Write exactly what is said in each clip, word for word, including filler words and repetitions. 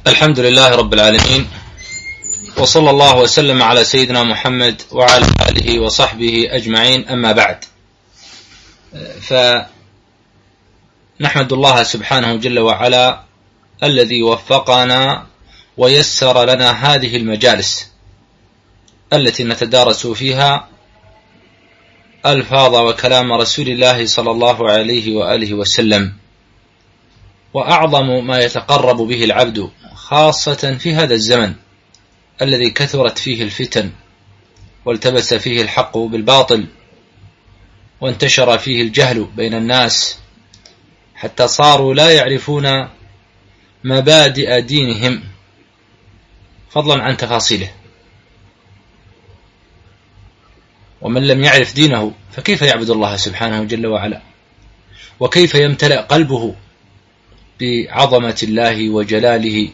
الحمد لله رب العالمين، وصلى الله وسلم على سيدنا محمد وعلى آله وصحبه أجمعين. أما بعد، فنحمد الله سبحانه جل وعلا الذي وفقنا ويسر لنا هذه المجالس التي نتدارس فيها ألفاظ وكلام رسول الله صلى الله عليه وآله وسلم. وأعظم ما يتقرب به العبد خاصة في هذا الزمن الذي كثرت فيه الفتن والتبس فيه الحق بالباطل وانتشر فيه الجهل بين الناس حتى صاروا لا يعرفون مبادئ دينهم فضلا عن تفاصيله. ومن لم يعرف دينه فكيف يعبد الله سبحانه جل وعلا، وكيف يمتلأ قلبه بعظمة الله وجلاله،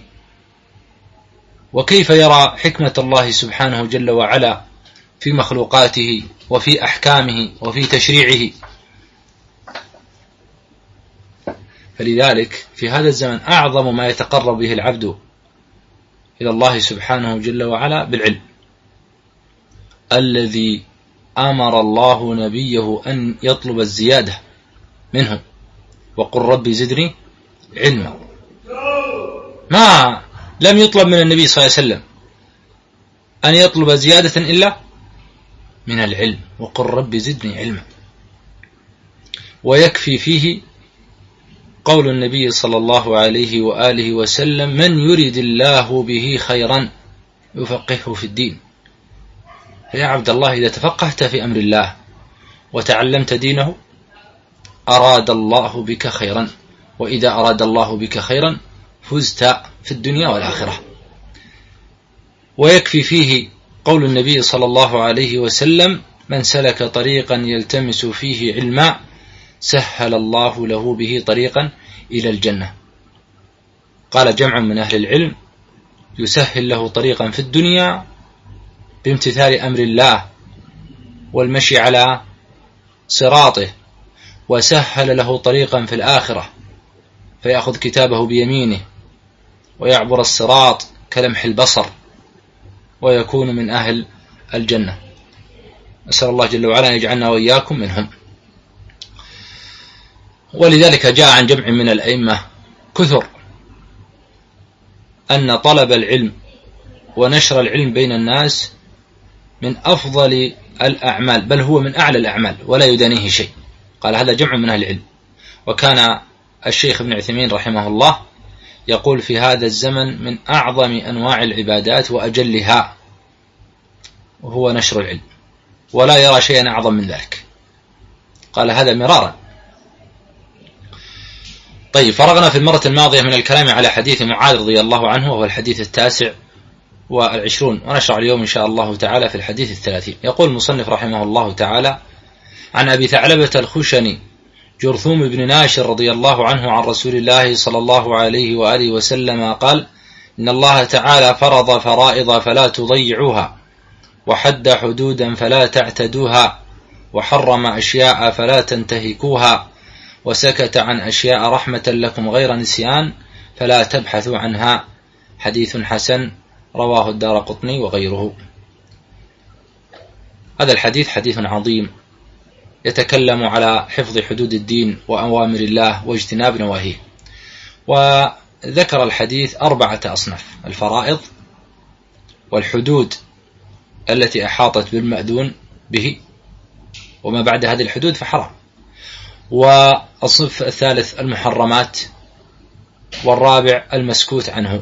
وكيف يرى حكمة الله سبحانه جل وعلا في مخلوقاته وفي أحكامه وفي تشريعه. فلذلك في هذا الزمن أعظم ما يتقرب به العبد إلى الله سبحانه جل وعلا بالعلم، الذي أمر الله نبيه أن يطلب الزيادة منه، وقل ربي زدني علما. ما لم يطلب من النبي صلى الله عليه وسلم أن يطلب زيادة إلا من العلم، وقل ربي زدني علما. ويكفي فيه قول النبي صلى الله عليه وآله وسلم: من يريد الله به خيرا يفقهه في الدين. فيا عبد الله، إذا تفقهت في أمر الله وتعلمت دينه أراد الله بك خيرا، وإذا أراد الله بك خيرا فزت في الدنيا والآخرة. ويكفي فيه قول النبي صلى الله عليه وسلم: من سلك طريقا يلتمس فيه علما سهل الله له به طريقا إلى الجنة. قال جمع من أهل العلم: يسهل له طريقا في الدنيا بامتثال أمر الله والمشي على صراطه، وسهل له طريقا في الآخرة فيأخذ كتابه بيمينه ويعبر الصراط كلمح البصر ويكون من أهل الجنة. أسأل الله جل وعلا أن يجعلنا وإياكم منهم. ولذلك جاء عن جمع من الأئمة كثر أن طلب العلم ونشر العلم بين الناس من أفضل الأعمال، بل هو من أعلى الأعمال ولا يدانيه شيء. قال هذا جمع من أهل العلم. وكان الشيخ ابن عثيمين رحمه الله يقول في هذا الزمن من أعظم أنواع العبادات وأجلها وهو نشر العلم، ولا يرى شيئا أعظم من ذلك. قال هذا مرارا. طيب، فرغنا في المرة الماضية من الكلام على حديث معاذ رضي الله عنه، وهو الحديث التاسع والعشرون، ونشرع اليوم إن شاء الله تعالى في الحديث الثلاثين. يقول المصنف رحمه الله تعالى: عن أبي ثعلبة الخشني جرثوم بن ناشر رضي الله عنه عن رسول الله صلى الله عليه وآله وسلم قال: إن الله تعالى فرض فرائض فلا تضيعوها، وحد حدودا فلا تعتدوها، وحرم أشياء فلا تنتهكوها، وسكت عن أشياء رحمة لكم غير نسيان فلا تبحثوا عنها. حديث حسن رواه الدارقطني وغيره. هذا الحديث حديث عظيم يتكلم على حفظ حدود الدين وأوامر الله واجتناب نواهيه. وذكر الحديث أربعة أصناف: الفرائض، والحدود التي أحاطت بالمأذون به وما بعد هذه الحدود فحرام، والصنف الثالث المحرمات، والرابع المسكوت عنه،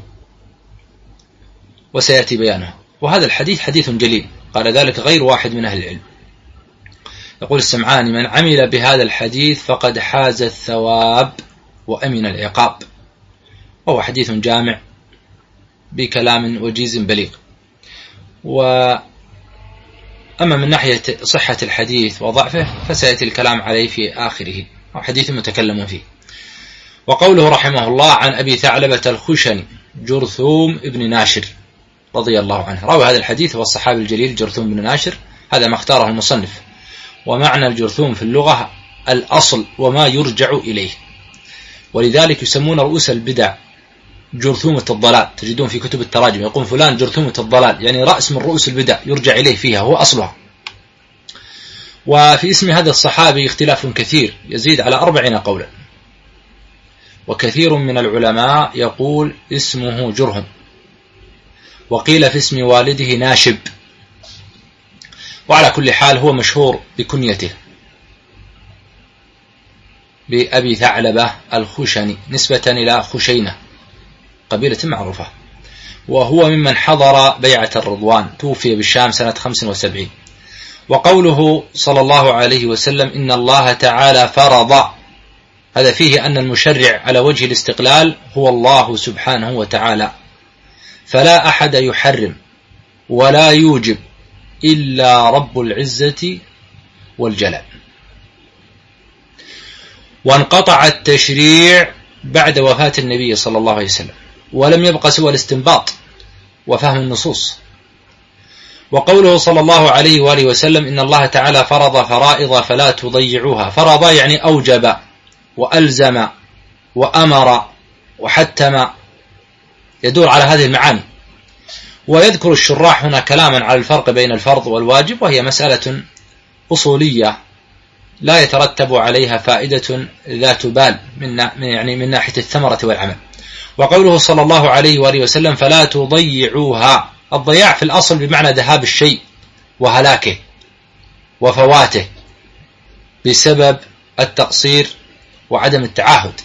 وسيأتي بيانه. وهذا الحديث حديث جليل، قال ذلك غير واحد من أهل العلم. يقول السمعاني: من عمل بهذا الحديث فقد حاز الثواب وأمن العقاب. وهو حديث جامع بكلام وجيز بليغ. وأما من ناحية صحة الحديث وضعفه فسيأتي الكلام عليه في آخره، وحديث متكلم فيه. وقوله رحمه الله: عن أبي ثعلبة الخشني جرثوم ابن ناشر رضي الله عنه. روى هذا الحديث هو الصحابي الجليل جرثوم بن ناشر، هذا ما اختاره المصنف. ومعنى الجرثوم في اللغة الأصل وما يرجع إليه، ولذلك يسمون رؤوس البدع جرثومة الضلال، تجدون في كتب التراجم يقول فلان جرثومة الضلال، يعني رأس من رؤوس البدع يرجع إليه فيها، هو أصلها. وفي اسم هذا الصحابي اختلاف كثير يزيد على أربعين قولا، وكثير من العلماء يقول اسمه جرهم، وقيل في اسم والده ناشب، وعلى كل حال هو مشهور بكنيته بأبي ثعلبة الخشني نسبة إلى خشينة قبيلة معروفة، وهو ممن حضر بيعة الرضوان، توفي بالشام سنة خمس وسبعين. وقوله صلى الله عليه وسلم إن الله تعالى فرض، هذا فيه أن المشرع على وجه الاستقلال هو الله سبحانه وتعالى، فلا أحد يحرم ولا يوجب إلا رب العزة والجلال. وانقطع التشريع بعد وفاة النبي صلى الله عليه وسلم، ولم يبق سوى الاستنباط وفهم النصوص. وقوله صلى الله عليه وآله وسلم إن الله تعالى فرض فرائض فلا تضيعوها، فرض يعني أوجب وألزم وأمر وحتم، يدور على هذه المعاني. ويذكر الشراح هنا كلاما على الفرق بين الفرض والواجب، وهي مسألة أصولية لا يترتب عليها فائدة ذات بال من يعني من ناحية الثمرة والعمل. وقوله صلى الله عليه وآله وسلم فلا تضيعوها، الضياع في الأصل بمعنى ذهاب الشيء وهلاكه وفواته بسبب التقصير وعدم التعاهد.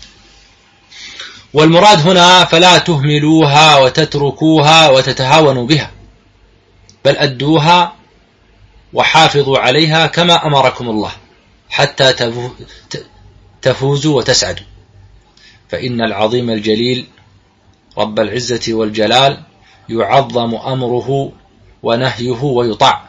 والمراد هنا فلا تهملوها وتتركوها وتتهاونوا بها، بل أدوها وحافظوا عليها كما أمركم الله حتى تفوزوا وتسعدوا. فإن العظيم الجليل رب العزة والجلال يعظم أمره ونهيه ويطاع.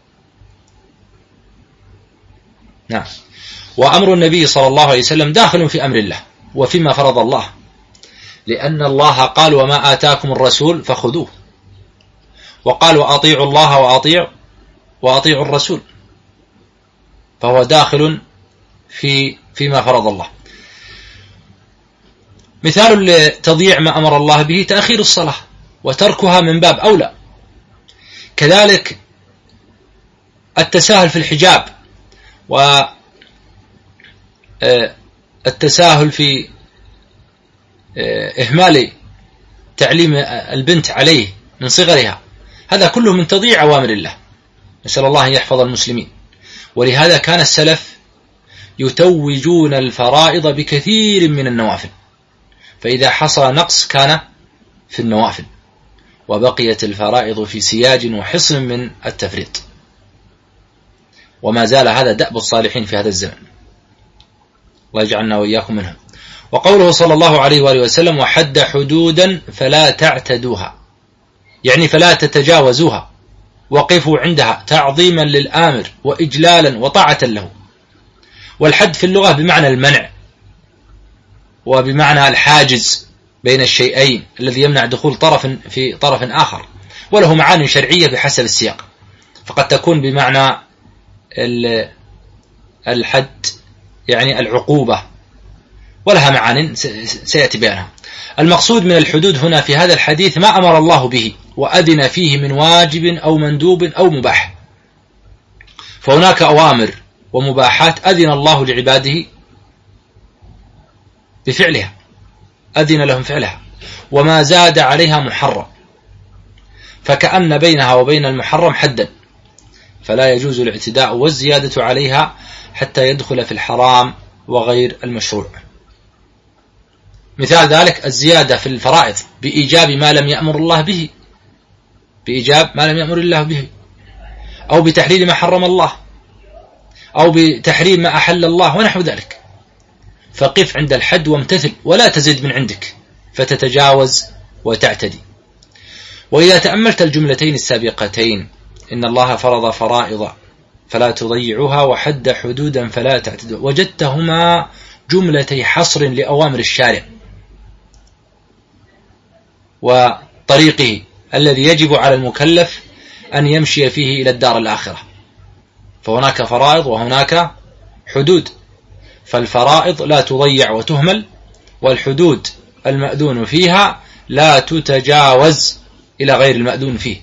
نعم. وأمر النبي صلى الله عليه وسلم داخل في أمر الله وفيما فرض الله، لأن الله قال وما آتاكم الرسول فخذوه، وقال وأطيعوا الله وأطيعوا وأطيعوا الرسول، فهو داخل في فيما فرض الله. مثال لتضييع ما أمر الله به تأخير الصلاة وتركها من باب أولى، كذلك التساهل في الحجاب والتساهل في إهمال تعليم البنت عليه من صغرها، هذا كله من تضييع أوامر الله، نسأل الله أن يحفظ المسلمين. ولهذا كان السلف يتوجون الفرائض بكثير من النوافل، فإذا حصل نقص كان في النوافل، وبقيت الفرائض في سياج وحصن من التفريط، وما زال هذا دأب الصالحين في هذا الزمن، الله يجعلنا وإياكم منهم. وقوله صلى الله عليه وآله وسلم وحد حدودا فلا تعتدوها، يعني فلا تتجاوزوها، وقفوا عندها تعظيما للآمر وإجلالا وطاعة له. والحد في اللغة بمعنى المنع وبمعنى الحاجز بين الشيئين الذي يمنع دخول طرف في طرف آخر، وله معاني شرعية بحسب السياق، فقد تكون بمعنى الحد يعني العقوبة، ولها معاني سيأتي بيانها. المقصود من الحدود هنا في هذا الحديث ما أمر الله به وأذن فيه من واجب أو مندوب أو مباح، فهناك أوامر ومباحات أذن الله لعباده بفعلها، أذن لهم فعلها، وما زاد عليها محرم، فكأن بينها وبين المحرم حدا، فلا يجوز الاعتداء والزيادة عليها حتى يدخل في الحرام وغير المشروع. مثال ذلك الزيادة في الفرائض بإيجاب ما لم يأمر الله به، بإيجاب ما لم يأمر الله به، أو بتحليل ما حرم الله، أو بتحريم ما أحل الله ونحو ذلك. فقف عند الحد وامتثل ولا تزد من عندك فتتجاوز وتعتدي. وإذا تأملت الجملتين السابقتين إن الله فرض فرائض فلا تضيعوها وحد حدودا فلا تعتدوا، وجدتهما جملتي حصر لأوامر الشارع وطريقه الذي يجب على المكلف أن يمشي فيه إلى الدار الآخرة، فهناك فرائض وهناك حدود، فالفرائض لا تضيع وتهمل، والحدود المأذون فيها لا تتجاوز إلى غير المأذون فيه.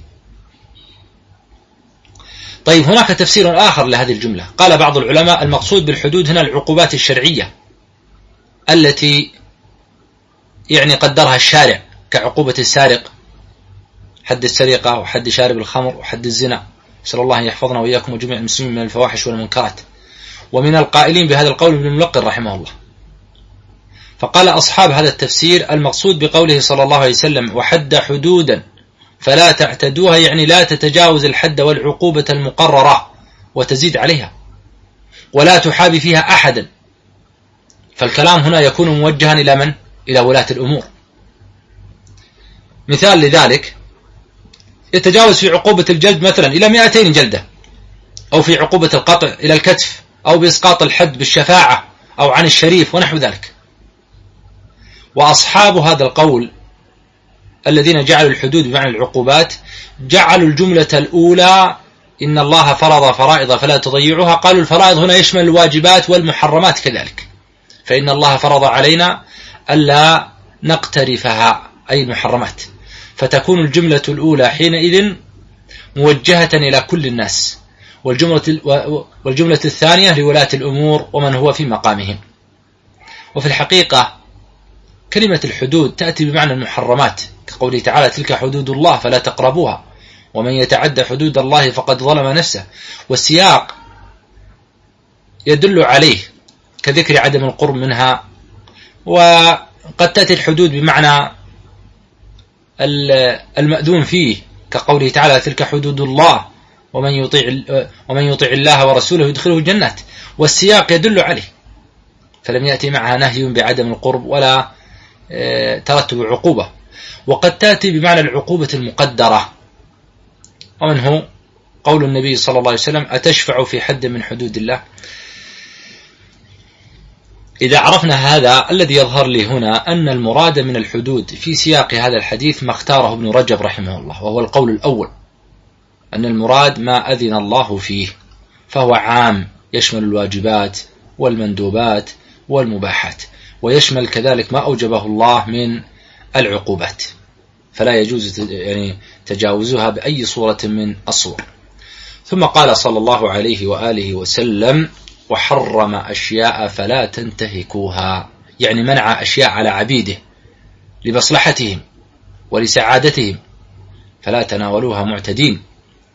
طيب هناك تفسير آخر لهذه الجملة. قال بعض العلماء المقصود بالحدود هنا العقوبات الشرعية التي يعني قدرها الشارع، كعقوبة السارق، حد السرقة، وحد شارب الخمر، وحد الزنا، نسأل الله أن يحفظنا وإياكم وجميع المسلمين من الفواحش والمنكرات. ومن القائلين بهذا القول ابن الملقن رحمه الله. فقال أصحاب هذا التفسير المقصود بقوله صلى الله عليه وسلم وحد حدودا فلا تعتدوها، يعني لا تتجاوز الحد والعقوبة المقررة وتزيد عليها، ولا تحابي فيها أحدا. فالكلام هنا يكون موجها إلى من؟ إلى ولاة الأمور. مثال لذلك يتجاوز في عقوبة الجلد مثلا إلى مئتين جلدة، أو في عقوبة القطع إلى الكتف، أو بإسقاط الحد بالشفاعة أو عن الشريف ونحو ذلك. وأصحاب هذا القول الذين جعلوا الحدود بمعنى العقوبات جعلوا الجملة الأولى إن الله فرض فرائض فلا تضيعوها، قالوا الفرائض هنا يشمل الواجبات والمحرمات كذلك، فإن الله فرض علينا ألا نقترفها أي المحرمات، فتكون الجملة الأولى حينئذ موجهة إلى كل الناس، والجملة, والجملة الثانية لولاة الأمور ومن هو في مقامهم. وفي الحقيقة كلمة الحدود تأتي بمعنى المحرمات، كقوله تعالى تلك حدود الله فلا تقربوها ومن يتعدى حدود الله فقد ظلم نفسه، والسياق يدل عليه كذكر عدم القرب منها. وقد تأتي الحدود بمعنى المأذون فيه، كقوله تعالى تلك حدود الله ومن يطيع ومن يطيع الله ورسوله يدخله الجنات، والسياق يدل عليه، فلم يأتي معها نهي بعدم القرب ولا ترتب عقوبة. وقد تأتي بمعنى العقوبة المقدرة، ومنه قول النبي صلى الله عليه وسلم أتشفع في حد من حدود الله. إذا عرفنا هذا الذي يظهر لي هنا أن المراد من الحدود في سياق هذا الحديث ما اختاره ابن رجب رحمه الله، وهو القول الأول، أن المراد ما أذن الله فيه، فهو عام يشمل الواجبات والمندوبات والمباحات، ويشمل كذلك ما أوجبه الله من العقوبات، فلا يجوز يعني تجاوزها بأي صورة من الصور. ثم قال صلى الله عليه وآله وسلم وحرم أشياء فلا تنتهكوها، يعني منع أشياء على عبيده لمصلحتهم ولسعادتهم فلا تناولوها معتدين.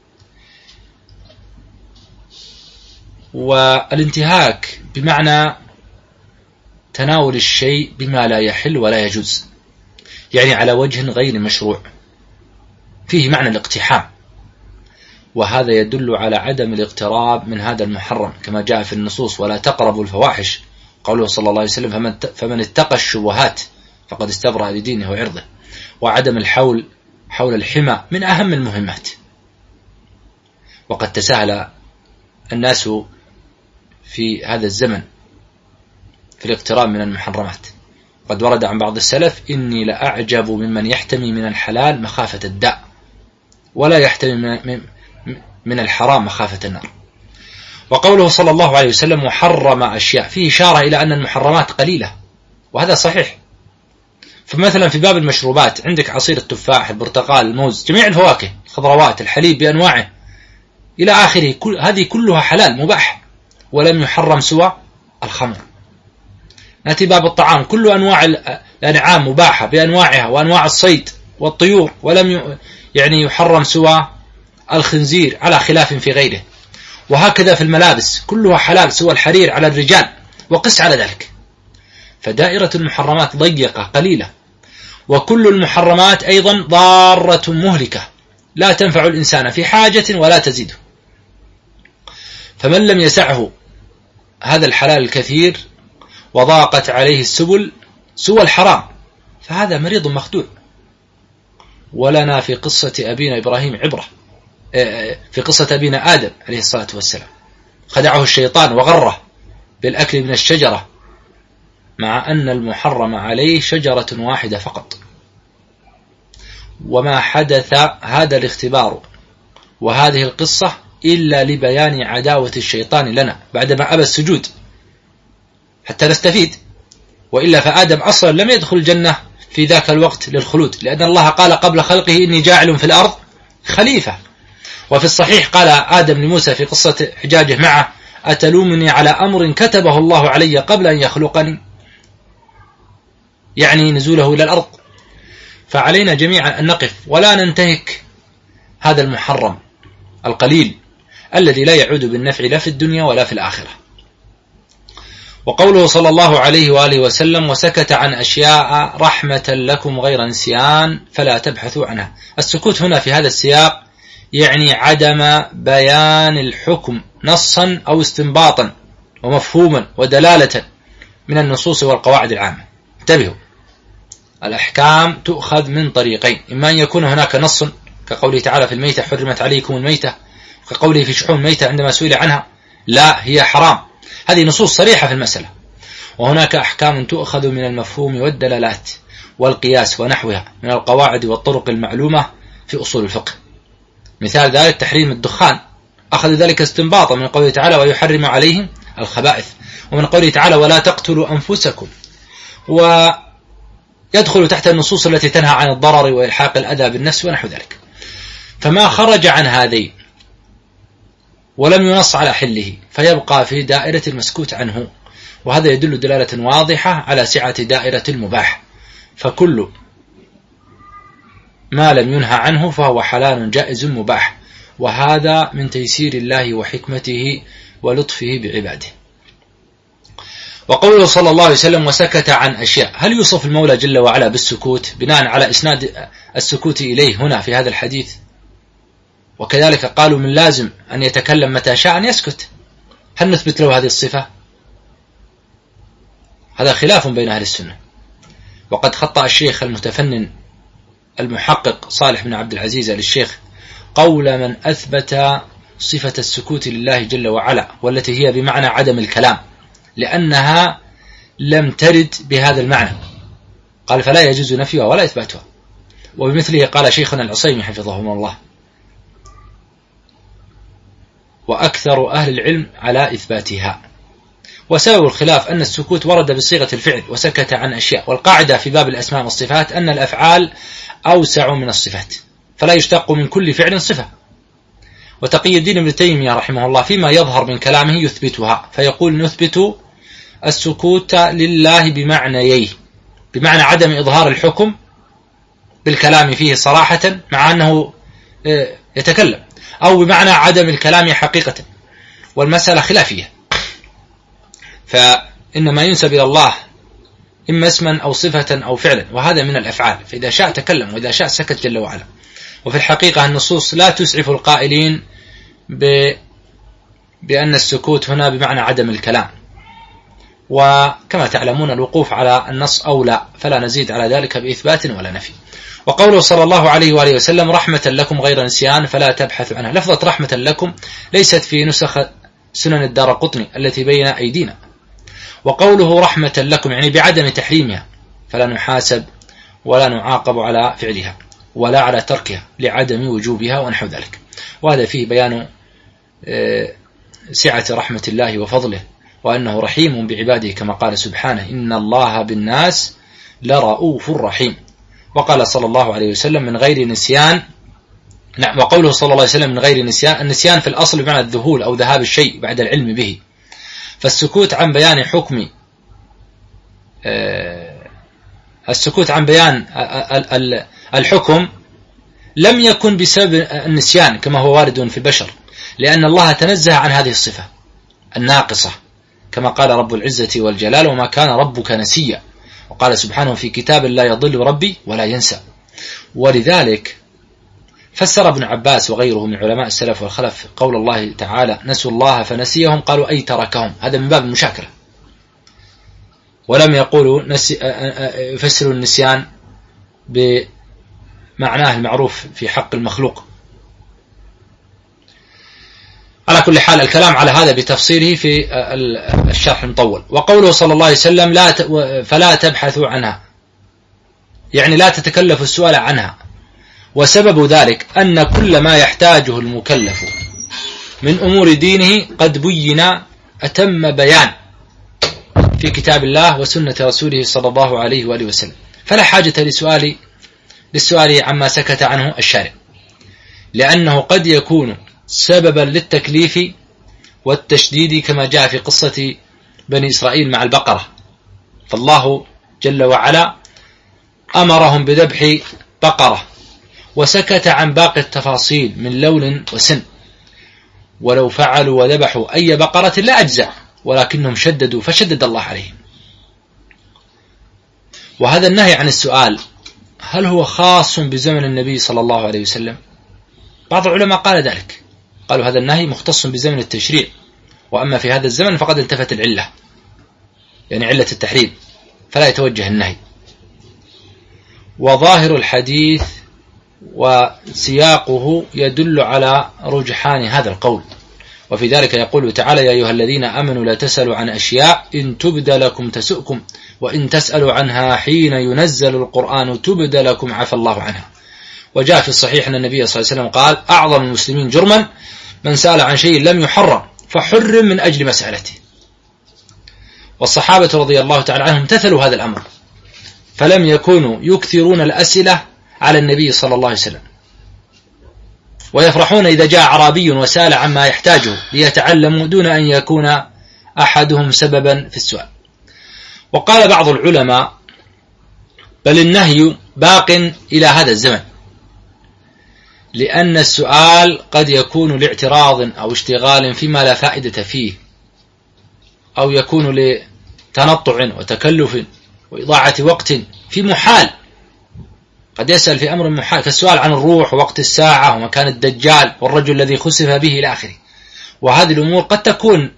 والانتهاك بمعنى تناول الشيء بما لا يحل ولا يجوز، يعني على وجه غير مشروع، فيه معنى الاقتحام، وهذا يدل على عدم الاقتراب من هذا المحرم، كما جاء في النصوص ولا تقربوا الفواحش، قوله صلى الله عليه وسلم فمن, فمن اتقى الشبهات فقد استبرأ لدينه وعرضه. وعدم الحول حول الحمى من أهم المهمات، وقد تساهل الناس في هذا الزمن في الاقتراب من المحرمات. قد ورد عن بعض السلف إني لأعجب ممن يحتمي من الحلال مخافة الداء ولا يحتمي من الحرام مخافة النار. وقوله صلى الله عليه وسلم وحرم أشياء فيه إشارة إلى أن المحرمات قليلة، وهذا صحيح. فمثلا في باب المشروبات عندك عصير التفاح، البرتقال، الموز، جميع الفواكه، الخضروات، الحليب بأنواعه إلى آخره، كل هذه كلها حلال مباح، ولم يحرم سوى الخمر. نأتي باب الطعام، كل أنواع الأنعام مباحة بأنواعها، وأنواع الصيد والطيور، ولم يعني يحرم سوى الخنزير على خلاف في غيره. وهكذا في الملابس كلها حلال سوى الحرير على الرجال، وقس على ذلك. فدائرة المحرمات ضيقة قليلة، وكل المحرمات أيضا ضارة مهلكة لا تنفع الإنسان في حاجة ولا تزيده. فمن لم يسعه هذا الحلال الكثير وضاقت عليه السبل سوى الحرام فهذا مريض مخدوع. ولنا في قصة أبينا إبراهيم عبرة، في قصة أبينا آدم عليه الصلاة والسلام، خدعه الشيطان وغره بالأكل من الشجرة، مع أن المحرم عليه شجرة واحدة فقط. وما حدث هذا الاختبار وهذه القصة إلا لبيان عداوة الشيطان لنا بعدما أبى السجود حتى نستفيد، وإلا فآدم أصلا لم يدخل الجنة في ذاك الوقت للخلود، لأن الله قال قبل خلقه إني جاعل في الأرض خليفة. وفي الصحيح قال آدم لموسى في قصة حجاجه معه أتلومني على أمر كتبه الله علي قبل أن يخلقني، يعني نزوله إلى الأرض. فعلينا جميعا أن نقف ولا ننتهك هذا المحرم القليل الذي لا يعود بالنفع لا في الدنيا ولا في الآخرة. وقوله صلى الله عليه وآله وسلم وسكت عن أشياء رحمة لكم غير نسيان فلا تبحثوا عنها. السكوت هنا في هذا السياق يعني عدم بيان الحكم نصا أو استنباطا ومفهوما ودلالة من النصوص والقواعد العامة. انتبهوا، الأحكام تؤخذ من طريقين، إما أن يكون هناك نص كقوله تعالى في الميتة حرمت عليكم الميتة، كقوله في شحوم الميتة عندما سئل عنها لا هي حرام، هذه نصوص صريحة في المسألة. وهناك أحكام تؤخذ من المفهوم والدلالات والقياس ونحوها من القواعد والطرق المعلومة في أصول الفقه. مثال ذلك تحريم الدخان، أخذ ذلك استنباطا من قوله تعالى ويحرم عليهم الخبائث، ومن قوله تعالى ولا تقتلوا أنفسكم، ويدخل تحت النصوص التي تنهى عن الضرر وإلحاق الأذى بالنفس ونحو ذلك. فما خرج عن هذين ولم ينص على حله فيبقى في دائرة المسكوت عنه، وهذا يدل دلالة واضحة على سعة دائرة المباح، فكل ما لم ينهى عنه فهو حلال جائز مباح، وهذا من تيسير الله وحكمته ولطفه بعباده. وقوله صلى الله عليه وسلم وسكت عن أشياء، هل يوصف المولى جل وعلا بالسكوت بناء على إسناد السكوت إليه هنا في هذا الحديث؟ وكذلك قالوا من لازم أن يتكلم متى شاء أن يسكت، هل نثبت له هذه الصفة؟ هذا خلاف بين أهل السنة. وقد خطأ الشيخ المتفنن المحقق صالح بن عبد العزيز للشيخ قول من أثبت صفة السكوت لله جل وعلا والتي هي بمعنى عدم الكلام، لأنها لم ترد بهذا المعنى، قال فلا يجوز نفيها ولا إثباتها. وبمثله قال شيخنا العصيمي حفظه الله وأكثر أهل العلم على إثباتها. وسبب الخلاف أن السكوت ورد بصيغة الفعل وسكت عن أشياء، والقاعدة في باب الأسماء والصفات أن الأفعال أوسع من الصفات، فلا يشتق من كل فعل صفة. وتقي الدين ابن تيمية رحمه الله فيما يظهر من كلامه يثبتها، فيقول نثبت السكوت لله بمعنييه، بمعنى عدم إظهار الحكم بالكلام فيه صراحة مع أنه يتكلم، أو بمعنى عدم الكلام حقيقة، والمسألة خلافية. فإنما ينسب إلى الله إما اسما أو صفة أو فعلا، وهذا من الأفعال، فإذا شاء تكلم وإذا شاء سكت جل وعلا. وفي الحقيقة النصوص لا تسعف القائلين ب... بأن السكوت هنا بمعنى عدم الكلام، وكما تعلمون الوقوف على النص أولى، فلا نزيد على ذلك بإثبات ولا نفي. وقوله صلى الله عليه وآله وسلم رحمة لكم غير نسيان فلا تبحث عنها، لفظة رحمة لكم ليست في نسخ سنن الدارقطني التي بين أيدينا. وقوله رحمة لكم يعني بعدم تحريمها، فلا نحاسب ولا نعاقب على فعلها ولا على تركها لعدم وجوبها ونحو ذلك. وهذا فيه بيان سعة رحمة الله وفضله، وأنه رحيم بعباده كما قال سبحانه إن الله بالناس لرؤوف رحيم. وقال صلى الله عليه وسلم من غير نسيان، نعم، وقوله صلى الله عليه وسلم من غير نسيان، النسيان في الأصل بمعنى الذهول أو ذهاب الشيء بعد العلم به، فالسكوت عن بيان حكم السكوت عن بيان الحكم لم يكن بسبب النسيان كما هو وارد في البشر، لأن الله تنزه عن هذه الصفة الناقصة، كما قال رب العزة والجلال وما كان ربك نسيا، وقال سبحانه في كتاب لا يضل ربي ولا ينسى. ولذلك فسر ابن عباس وغيره من علماء السلف والخلف قول الله تعالى نسوا الله فنسيهم، قالوا أي تركهم، هذا من باب المشاكلة، ولم يقولوا يفسروا النسيان بمعناه المعروف في حق المخلوق. على كل حال الكلام على هذا بتفصيله في الشرح المطول. وقوله صلى الله عليه وسلم لا فلا تبحثوا عنها، يعني لا تتكلفوا السؤال عنها، وسبب ذلك أن كل ما يحتاجه المكلف من أمور دينه قد بين أتم بيان في كتاب الله وسنة رسوله صلى الله عليه وآله وسلم، فلا حاجة لسؤال للسؤال عما سكت عنه الشارع، لأنه قد يكون سببا للتكليف والتشديد كما جاء في قصة بني إسرائيل مع البقرة، فالله جل وعلا أمرهم بذبح بقرة وسكت عن باقي التفاصيل من لون وسن، ولو فعلوا وذبحوا أي بقرة لا أجزاء، ولكنهم شددوا فشدد الله عليهم. وهذا النهي عن السؤال هل هو خاص بزمن النبي صلى الله عليه وسلم؟ بعض العلماء قال ذلك، قالوا هذا النهي مختص بزمن التشريع، وأما في هذا الزمن فقد التفت العلة، يعني علة التحريم، فلا يتوجه النهي. وظاهر الحديث وسياقه يدل على رجحان هذا القول، وفي ذلك يقول تعالى: يا أيها الذين آمنوا لا تسألوا عن أشياء إن تبد لكم تسؤكم وإن تسألوا عنها حين ينزل القرآن تبد لكم عفى الله عنها. وجاء في الصحيح أن النبي صلى الله عليه وسلم قال: أعظم المسلمين جرما من سأل عن شيء لم يحرم فحرم من أجل مسألته. والصحابة رضي الله تعالى عنهم امتثلوا هذا الأمر، فلم يكونوا يكثرون الأسئلة على النبي صلى الله عليه وسلم، ويفرحون إذا جاء أعرابي وسأل عما يحتاجه ليتعلموا دون أن يكون أحدهم سببا في السؤال. وقال بعض العلماء: بل النهي باق إلى هذا الزمن، لأن السؤال قد يكون لاعتراض أو اشتغال فيما لا فائدة فيه، أو يكون لتنطع وتكلف وإضاعة وقت في محال، قد يسأل في أمر محال كالسؤال عن الروح ووقت الساعة ومكان الدجال والرجل الذي خسف به إلى آخره. وهذه الأمور قد تكون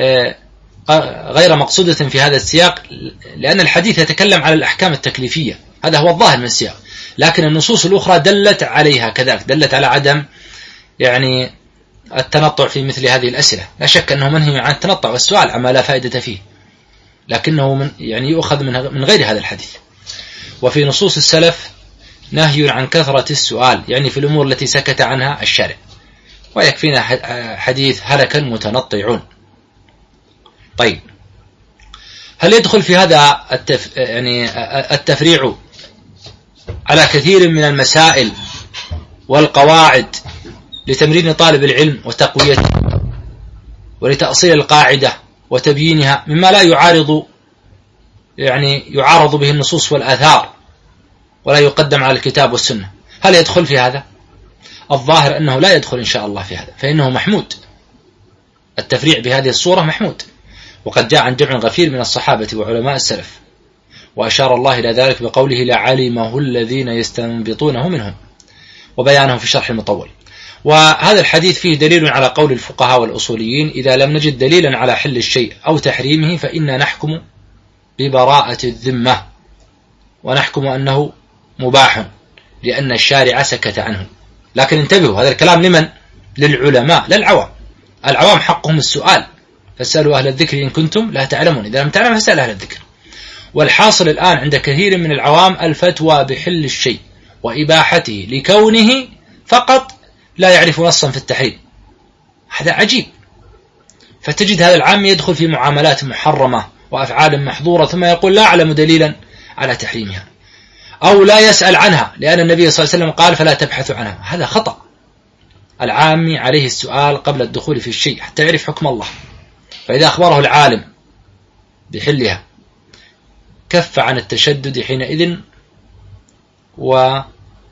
غير مقصودة في هذا السياق، لأن الحديث يتكلم على الأحكام التكليفية، هذا هو الظاهر من السياق، لكن النصوص الأخرى دلت عليها كذلك، دلت على عدم يعني التنطع في مثل هذه الأسئلة. لا شك أنه منهي عن التنطع والسؤال عما لا فائدة فيه، لكنه من يعني يؤخذ من غير هذا الحديث. وفي نصوص السلف نهي عن كثرة السؤال، يعني في الأمور التي سكت عنها الشارع، ويكفينا حديث هلك المتنطعون. طيب، هل يدخل في هذا التف... يعني التفريع على كثير من المسائل والقواعد لتمرين طالب العلم وتقويته ولتأصيل القاعدة وتبيينها مما لا يعارض يعني يعارض به النصوص والآثار ولا يقدم على الكتاب والسنة؟ هل يدخل في هذا؟ الظاهر أنه لا يدخل إن شاء الله في هذا، فإنه محمود، التفريع بهذه الصورة محمود، وقد جاء عن جمع غفير من الصحابة وعلماء السلف، وأشار الله إلى ذلك بقوله: لعلمه الذين يستنبطونه منهم، وبيانه في شرح المطول. وهذا الحديث فيه دليل على قول الفقهاء والأصوليين: إذا لم نجد دليلا على حل الشيء أو تحريمه فإنا نحكم ببراءة الذمة، ونحكم أنه مباح لأن الشارع سكت عنه. لكن انتبهوا، هذا الكلام لمن؟ للعلماء لا العوام. العوام حقهم السؤال، فاسألوا أهل الذكر إن كنتم لا تعلمون، إذا لم تعلم فاسأل أهل الذكر. والحاصل الآن عند كثير من العوام الفتوى بحل الشيء وإباحته لكونه فقط لا يعرف نصا في التحريم. هذا عجيب، فتجد هذا العام يدخل في معاملات محرمة وأفعال محظورة ثم يقول لا أعلم دليلا على تحريمها، أو لا يسأل عنها لأن النبي صلى الله عليه وسلم قال فلا تبحثوا عنها. هذا خطأ. العام عليه السؤال قبل الدخول في الشيء حتى يعرف حكم الله، فإذا أخبره العالم بحلها كف عن التشدد حينئذ وامتثل.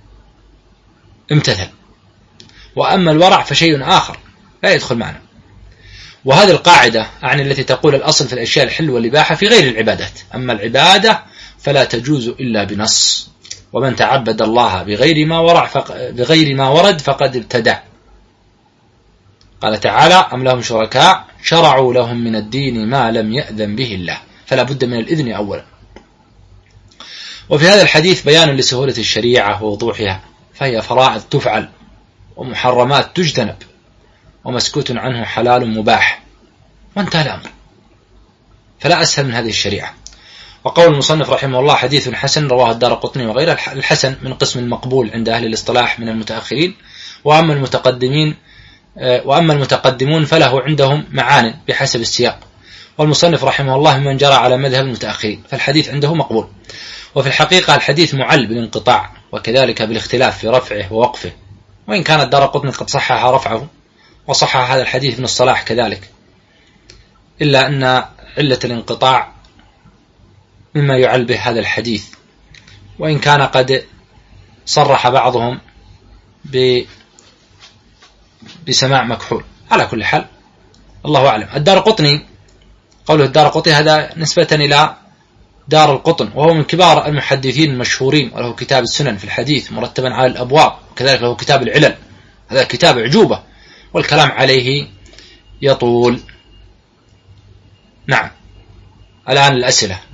وأما الورع فشيء آخر لا يدخل معنا. وهذه القاعدة أعني التي تقول الأصل في الأشياء الحل والإباحة في غير العبادات، أما العبادة فلا تجوز إلا بنص، ومن تعبد الله بغير ما ورع فق... بغير ما ورد فقد ابتدع. قال تعالى: أم لهم شركاء شرعوا لهم من الدين ما لم يأذن به الله، فلا بد من الإذن أولا. وفي هذا الحديث بيان لسهولة الشريعة ووضوحها، فهي فرائض تفعل ومحرمات تجتنب، ومسكوت عنه حلال مباح، وانتهى الأمر، فلا أسهل من هذه الشريعة. وقول المصنف رحمه الله: حديث حسن رواه الدارقطني وغيره. الحسن من قسم المقبول عند أهل الاصطلاح من المتأخرين، وأما المتقدمين وأما المتقدمون فله عندهم معان بحسب السياق، والمصنف رحمه الله من جرى على مذهب المتأخرين، فالحديث عنده مقبول. وفي الحقيقة الحديث معل بالانقطاع وكذلك بالاختلاف في رفعه ووقفه، وإن كان الدارقطني قد صحح رفعه وصحح هذا الحديث ابن الصلاح كذلك، إلا أن علة الانقطاع مما يعل به هذا الحديث، وإن كان قد صرح بعضهم بسماع مكحول. على كل حال الله أعلم. الدارقطني قوله الدارقطني هذا نسبة إلى دار القطن، وهو من كبار المحدثين المشهورين، وله كتاب السنن في الحديث مرتبا على الأبواب، وكذلك له كتاب العلل، هذا كتاب عجوبة والكلام عليه يطول. نعم، الآن الأسئلة.